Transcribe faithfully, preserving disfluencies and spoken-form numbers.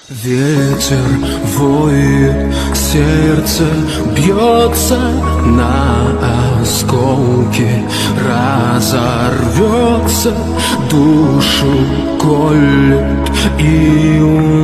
Ветер воет, сердце бьется на осколки, разорвется, душу колет и умрет.